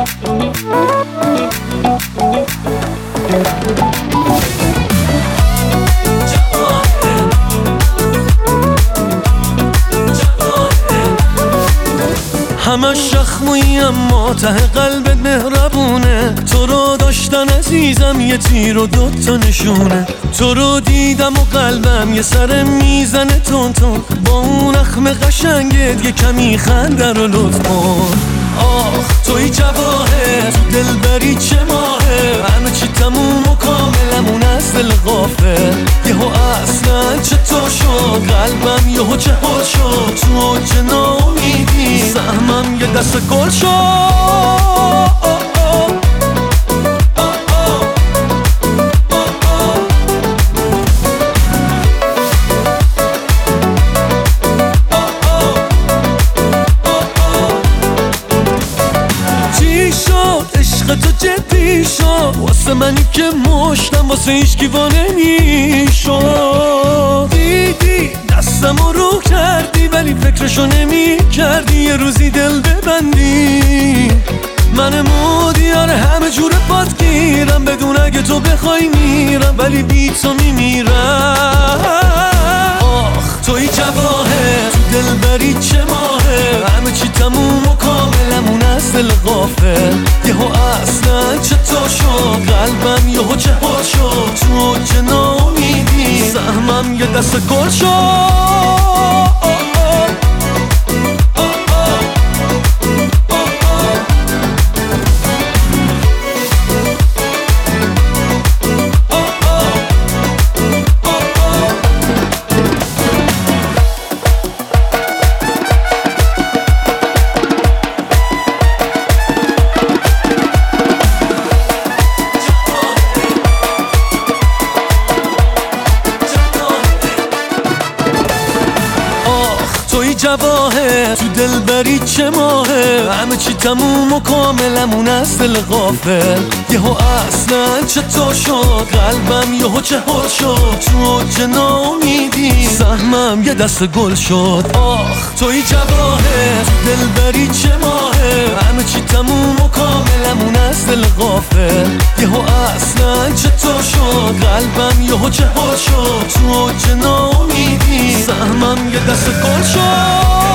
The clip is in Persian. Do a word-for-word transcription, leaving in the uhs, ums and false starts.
همش شخمویی اما ته قلبت مهربونه. تو رو داشتن عزیزم یه تیر و دوتا نشونه. تو رو دیدم و قلبم یه سر میزنه تون تون. با اون اخم قشنگت یه کمی خنده رو لطف کن. آخ توی جواهر تو دلبری چه ماهه. همه چی تموم و کاملمون از دل غافل. یهو اصلا چطور شد قلبم یهو چهار شد. تو اوج ناامیدی سهمم یه دست گل شد. تو جدی شد واسه منی که مشتم واسه هیچکی وا نمیشد. دیدی دستمو رو کردی ولی فکرشو نمی کردی یه روزی دل ببندی. من مودیار همه جور پات گیرم بدون اگه تو بخوای میرم ولی بی تو میمیرم. آخ توی جواهر تو دلبری چه ماهه. همه چی تموم و کاملمون از دل غافل. یهو اصلا چطور شد قلبم یهو چهار شد. تو اوج ناامیدی سهمم یه دست گل شد. جواهر تو دلبری چه ماهه. همه چی تموم و کاملمون از دل غافل. یهو اصلا چطور شد قلبم یهو چهار شد. تو اوج ناامیدی سهمم یه دست گل شد. آخ توی جواهر تو دلبری چه ماهه. همه چی تموم و کاملمون از دل غافل. یهو اصلا چطور شد قلبم یهو چهار شد. تو اوج ناامیدی سهمم یه دست گل شد.